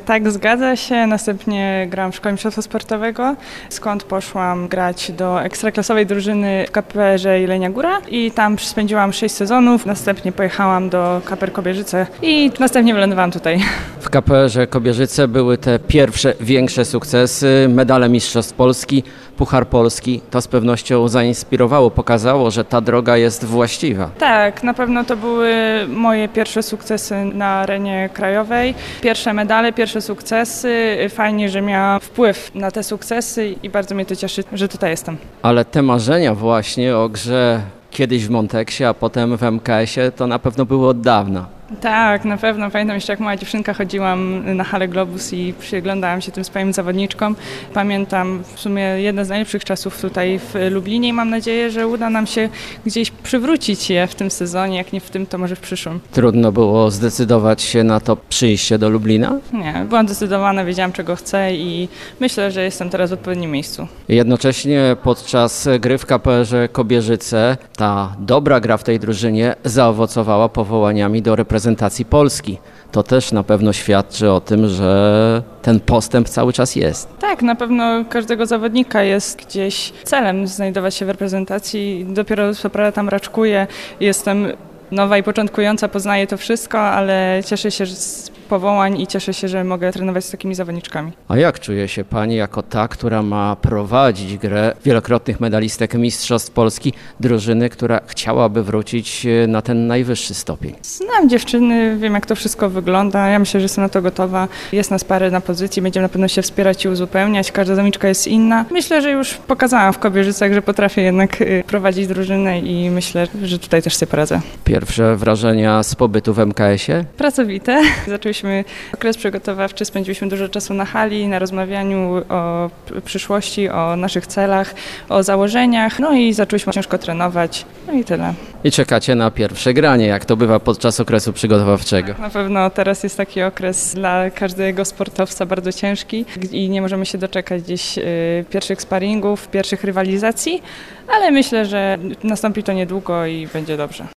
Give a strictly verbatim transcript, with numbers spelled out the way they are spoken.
Tak, zgadza się. Następnie grałam w Szkole Mistrzostwa Sportowego, skąd poszłam grać do ekstraklasowej drużyny w K P R-ze Jelenia Góra i tam spędziłam sześć sezonów. Następnie pojechałam do K P R Kobierzyce i następnie wylądowałam tutaj. W K P R-ze Kobierzyce były te pierwsze większe sukcesy, medale Mistrzostw Polski, Puchar Polski. To z pewnością zainspirowało, pokazało, że ta droga jest właściwa. Tak, na pewno to były moje pierwsze sukcesy na arenie krajowej. Pierwsze medale, pierwsze sukcesy. Fajnie, że miałam wpływ na te sukcesy i bardzo mnie to cieszy, że tutaj jestem. Ale te marzenia właśnie o grze kiedyś w Monteksie, a potem w M K S-ie, to na pewno były od dawna. Tak, na pewno. Pamiętam jeszcze jak mała dziewczynka chodziłam na halę Globus i przyglądałam się tym swoim zawodniczkom. Pamiętam w sumie jedne z najlepszych czasów tutaj w Lublinie i mam nadzieję, że uda nam się gdzieś przywrócić je w tym sezonie, jak nie w tym, to może w przyszłym. Trudno było zdecydować się na to przyjście do Lublina? Nie, byłam zdecydowana, wiedziałam czego chcę i myślę, że jestem teraz w odpowiednim miejscu. Jednocześnie podczas gry w K P R-ze Kobierzyce ta dobra gra w tej drużynie zaowocowała powołaniami do reprezentacji reprezentacji Polski. To też na pewno świadczy o tym, że ten postęp cały czas jest. Tak, na pewno każdego zawodnika jest gdzieś celem znajdować się w reprezentacji. Dopiero co prawda tam raczkuję, jestem nowa i początkująca, poznaję to wszystko, ale cieszę się z powołań i cieszę się, że mogę trenować z takimi zawodniczkami. A jak czuje się Pani jako ta, która ma prowadzić grę wielokrotnych medalistek Mistrzostw Polski, drużyny, która chciałaby wrócić na ten najwyższy stopień? Znam dziewczyny, wiem jak to wszystko wygląda, ja myślę, że jestem na to gotowa. Jest nas parę na pozycji, będziemy na pewno się wspierać i uzupełniać, każda zawodniczka jest inna. Myślę, że już pokazałam w Kobierzycach, że potrafię jednak prowadzić drużynę i myślę, że tutaj też sobie poradzę. Pierwsze wrażenia z pobytu w M K S-ie? Pracowite. Zaczęliśmy okres przygotowawczy, spędziliśmy dużo czasu na hali, na rozmawianiu o przyszłości, o naszych celach, o założeniach, no i zaczęliśmy ciężko trenować, no i tyle. I czekacie na pierwsze granie, jak to bywa podczas okresu przygotowawczego. Na pewno teraz jest taki okres dla każdego sportowca bardzo ciężki i nie możemy się doczekać gdzieś y, pierwszych sparingów, pierwszych rywalizacji, ale myślę, że nastąpi to niedługo i będzie dobrze.